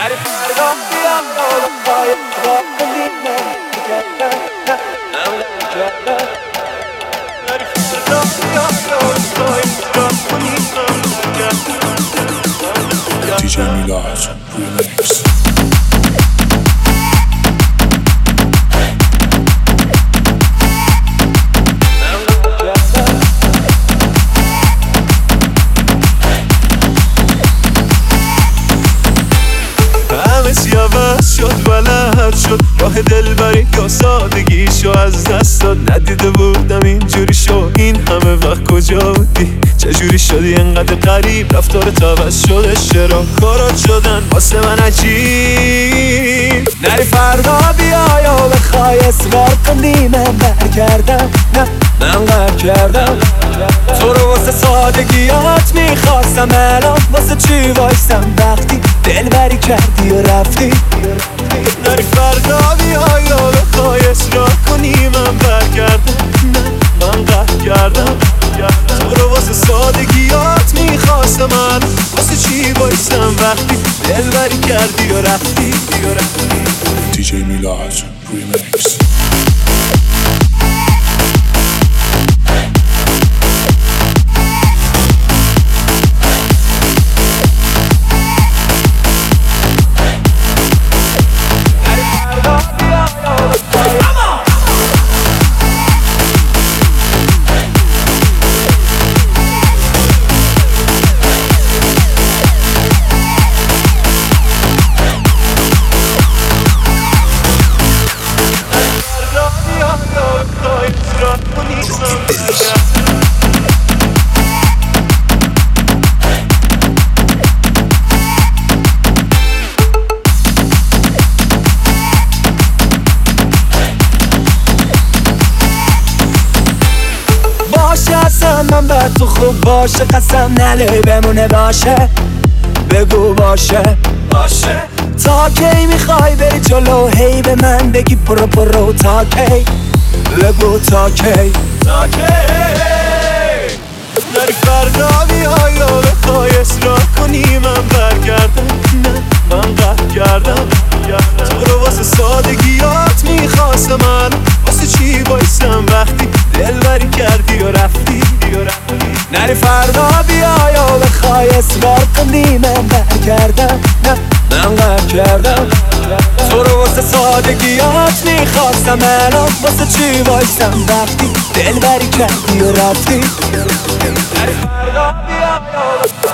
DJ Milad Remix. عوض شد ولد شد راه دلبری یا سادگیشو از دست داد. ندیده بودم اینجوری شو، این همه وقت کجا بودی؟ چجوری شدی انقدر غریب؟ رفتارت عوض شده، چرا کارات شدن واسه من عجیب؟ نری فردا بیا یا بخوای اصرار کنی من برگردم. نه من قهر کردم تو رو واسه سادگیات میخواستم، الان واسه چی وایستم وقتی دلبری کردی و رفتی؟ نری فردا بیا یا بخوای اصرار کنی من برگردم. نه من قهر کردم تو رو واسه سادگیات میخواستم، الان واسه چی وایستم وقتی دلبری کردی و رفتی؟ DJ Milad Remix. باشه من بر تو خوب باشه، قسم نله بمونه باشه، بگو باشه تا کی میخوای بری جلو؟ هی به من بگی برو تا کی؟ بگو تا کی؟ نری فردا بیا یا بخوای اصرار کنی من برگردم. نه من قهر کردم تو رو واسه سادگیات میخواستم، من واسه چی وایستم وقتی دلبری کردی و رفتی؟ نری فردا بیا یا بخوای اصرار کنی من برگردم. نه من قهر کردم تو رو واسه سادگیات میخواستم، الان واسه چی وایستم وقتی دلبری کردی و رفتی؟ نری فردا بیا